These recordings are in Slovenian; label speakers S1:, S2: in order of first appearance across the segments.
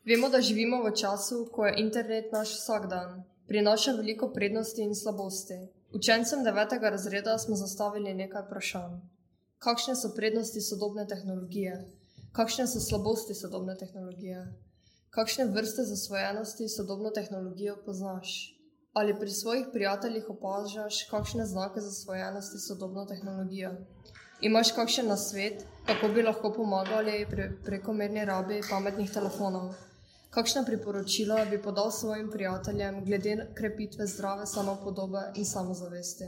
S1: Vemo, da živimo v času, ko je internet naš vsakdan. Prinaša veliko prednosti in slabosti. Učencem 9. razreda smo zastavili nekaj vprašanj. Kakšne so prednosti sodobne tehnologije? Kakšne so slabosti sodobne tehnologije? Kakšne vrste zasvojenosti sodobno tehnologijo poznaš? Ali pri svojih prijateljih opažaš kakšne znake zasvojenosti sodobno tehnologijo? Imaš kakšen nasvet, kako bi lahko pomagali pri prekomerni rabi pametnih telefonov? Kakšna priporočila bi podal svojim prijateljem glede krepitve zdrave samopodobe in samozavesti?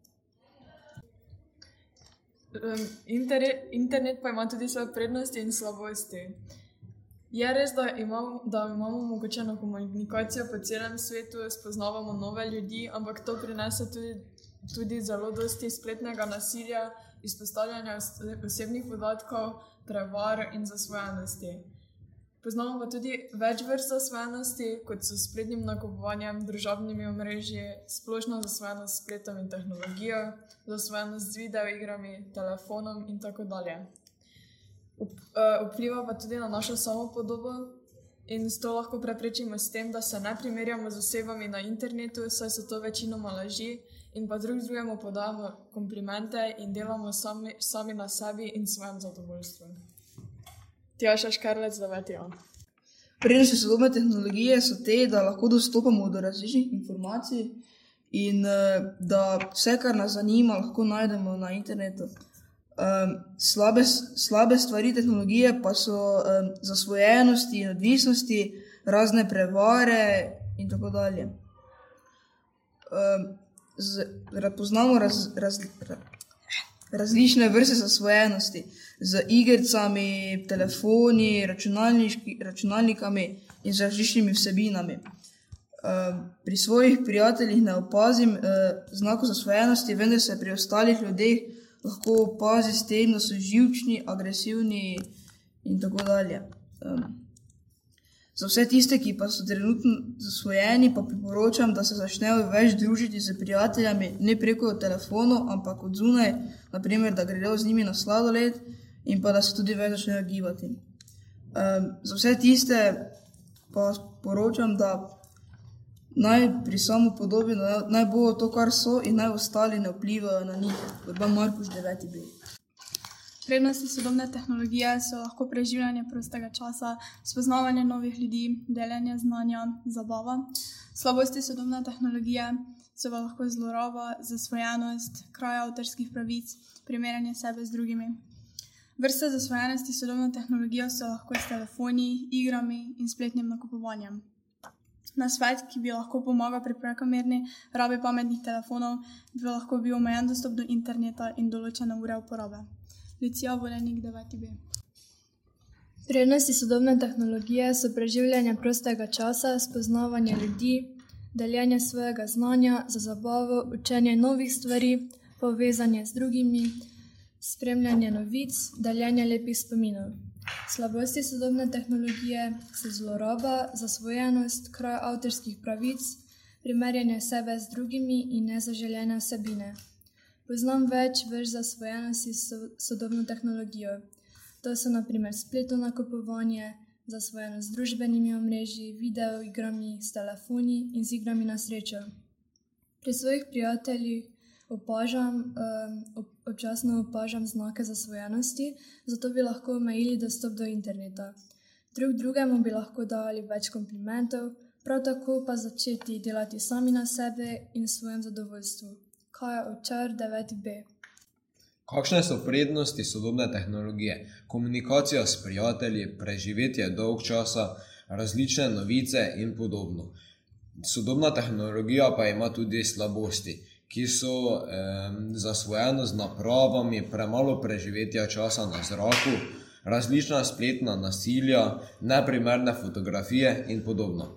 S2: Internet pa ima tudi svoje prednosti in slabosti. Je res, da imamo omogočeno komunikacijo po celem svetu, spoznavamo nove ljudi, ampak to prinese tudi zelo dosti spletnega nasilja, izpostavljanja osebnih podatkov, prevar in zasvojenosti. Poznamo pa tudi več vrst zasvojenosti, kot so spletnim nakupovanjem, družabnimi omrežji, splošna zasvojenost s spletom in tehnologijo, zasvojenost z videoigrami, telefonom in tako dalje. Vpliva pa tudi na našo samopodobo in to lahko preprečimo s tem, da se ne primerjamo z osebami na internetu, saj so to večinoma laži, in pa drugemu podajamo komplimente in delamo sami na sebi in svojem zadovoljstvu. Tjaša Škarlec, 9.
S3: Prednosti sodobne tehnologije so te, da lahko dostopamo do različnih informacij in da vse, kar nas zanima, lahko najdemo na internetu. Slabe stvari tehnologije pa so zasvojenosti in odvisnosti, razne prevare in tako dalje. Poznamo različne vrste zasvojenosti z igricami, telefoni, računalnikami in z različnimi vsebinami. Pri svojih prijateljih ne opazim znakov zasvojenosti, vendar se pri ostalih ljudeh lahko opazi s tem, da so živčni, agresivni in tako dalje. Za vse tiste, ki pa so trenutno zasvojeni, pa priporočam, da se začnejo več družiti z prijateljami, ne preko telefonov, ampak od zunaj, naprimer, da gredo z njimi na sladoled in pa da se tudi več začnejo gibati. Za vse tiste pa poročam, da naj pri samopodobi naj bo to, kar so, in naj ostali ne vplivajo na njih. Urban Markuš, 9B.
S4: Prednosti sodobne tehnologije so lahko preživljanje prostega časa, spoznavanje novih ljudi, deljenje znanja, zabava. Slabosti sodobne tehnologije so pa lahko zloraba, zasvojenost, kraj avtorskih pravic, primerjanje sebe z drugimi. Vrste zasvojenosti sodobne tehnologije so lahko s telefoni, igrami in spletnim nakupovanjem. Nasvet, ki bi lahko pomagal pri prekomerni rabi pametnih telefonov, bi lahko bil omejen dostop do interneta in določene ure uporabe. Lucija Volenik, 9B.
S5: Prednosti sodobne tehnologije so preživljanje prostega časa, spoznavanje ljudi, deljenje svojega znanja za zabavo, učenje novih stvari, povezanje z drugimi, spremljanje novic, deljenje lepih spominov. Slabosti sodobne tehnologije so zloraba, zasvojenost, kraj avtorskih pravic, primerjanje sebe z drugimi in nezaželjene vsebine. Poznam več vrst zasvojenosti s sodobno tehnologijo. To so na primer spletno nakupovanje, zasvojenost z družbenimi omrežji, videoigrami, s telefoni in z igrami na srečo. Pri svojih prijateljih občasno opažam znake zasvojenosti, zato bi lahko omejili dostop do interneta. Drugemu bi lahko dali več komplimentov, prav tako pa začeti delati sami na sebe in svojem zadovoljstvu. Kaja Ovčar, 9B.
S6: Kakšne so prednosti sodobne tehnologije? Komunikacija s prijatelji, preživetje dolg časa, različne novice in podobno. Sodobna tehnologija pa ima tudi slabosti, ki so zasvojenost z napravami, premalo preživetja časa na zraku, različna spletna nasilja, neprimerne fotografije in podobno.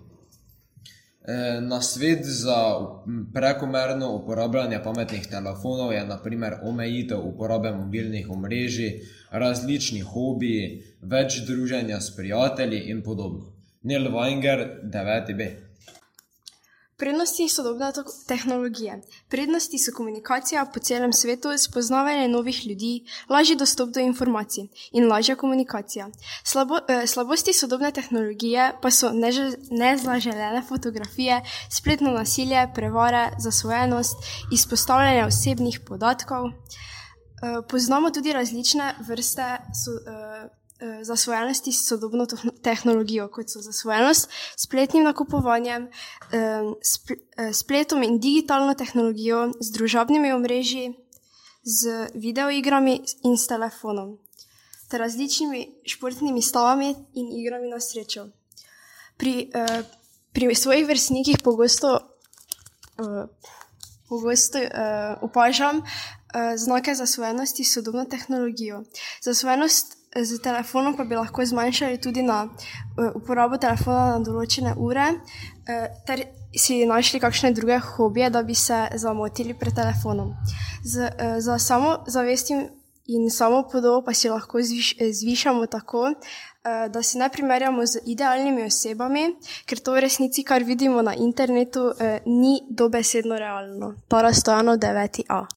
S6: Nasvet za prekomerno uporabljanje pametnih telefonov je na primer omejitev uporabe mobilnih omrežij, različni hobiji, več druženja s prijatelji in podobno. Nel Weinger, 9B.
S7: Prednosti sodobne tehnologije. Prednosti so komunikacija po celem svetu, spoznavanje novih ljudi, lažji dostop do informacij in lažja komunikacija. Slabosti sodobne tehnologije pa so nezaželene fotografije, spletno nasilje, prevare, zasvojenost, izpostavljanje osebnih podatkov. Poznamo tudi različne vrste zasvojenosti s sodobno tehnologijo, kot so zasvojenost s spletnim nakupovanjem, spletom in digitalno tehnologijo, z družabnimi omrežji, z videoigrami in s telefonom, ter različnimi športnimi stavami in igrami na srečo. Pri svojih vrstnikih pogosto opažam znake zasvojenosti s sodobno tehnologijo. Zasvojenost z telefonom pa bi lahko zmanjšali tudi na uporabo telefona na določene ure, ter si našli kakšne druge hobije, da bi se zamotili pred telefonom. Za samozavest in samopodobo pa si lahko zvišamo tako, da si ne primerjamo z idealnimi osebami, ker to v resnici, kar vidimo na internetu, ni dobesedno realno. Tara Stojanov, 9.a.